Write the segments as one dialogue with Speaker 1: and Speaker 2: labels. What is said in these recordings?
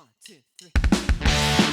Speaker 1: 1, 2, 3.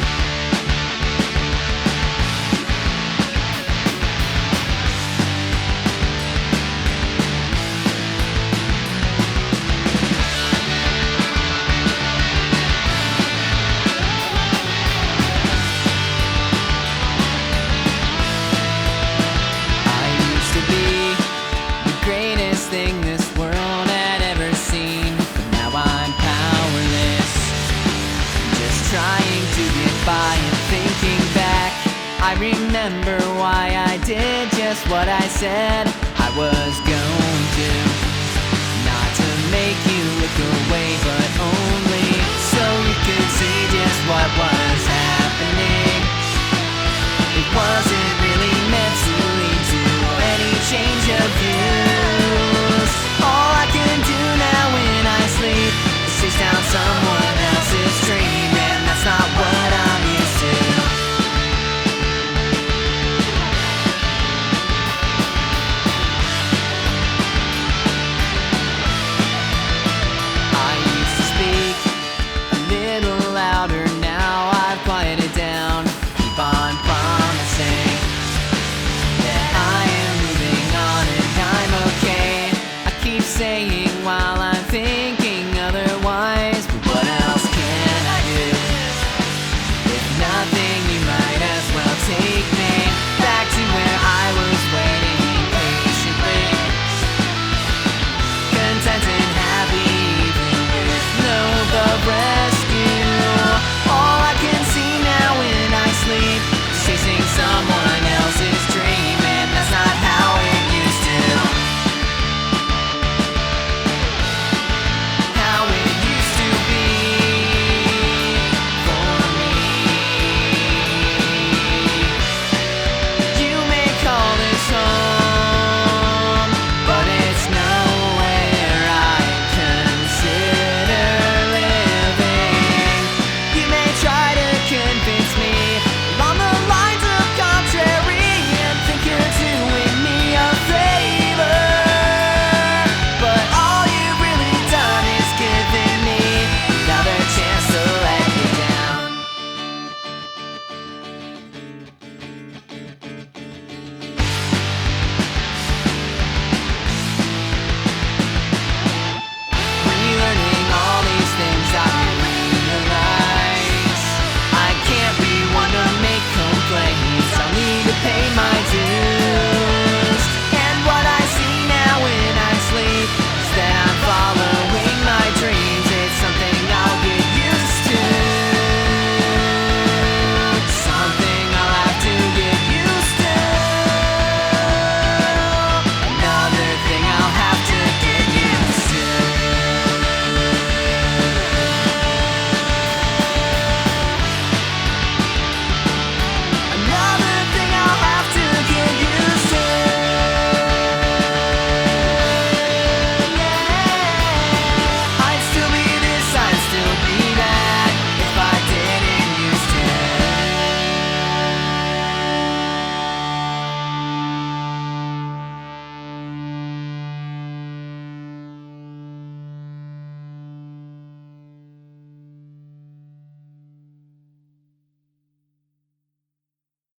Speaker 1: I used to be the greatest thing this world had ever seen, but now I'm powerless, just trying to get by. And thinking back, I remember why I did just what I said I was going to. Not to make you look away, but only so you could see just what was